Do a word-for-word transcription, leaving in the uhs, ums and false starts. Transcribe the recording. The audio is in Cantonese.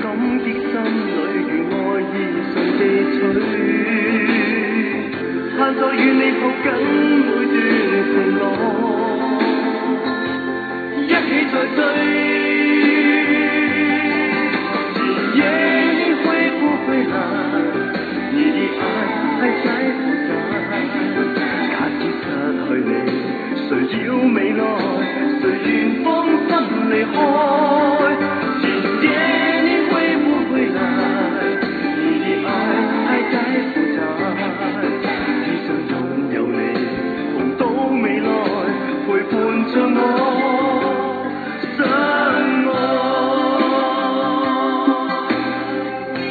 感激心里如愛意誰記取，盼再與你抱緊每段情浪，一起再追。時夜會不會冷？你的愛還在不在？假使失去你，誰要未來？誰願放心離開？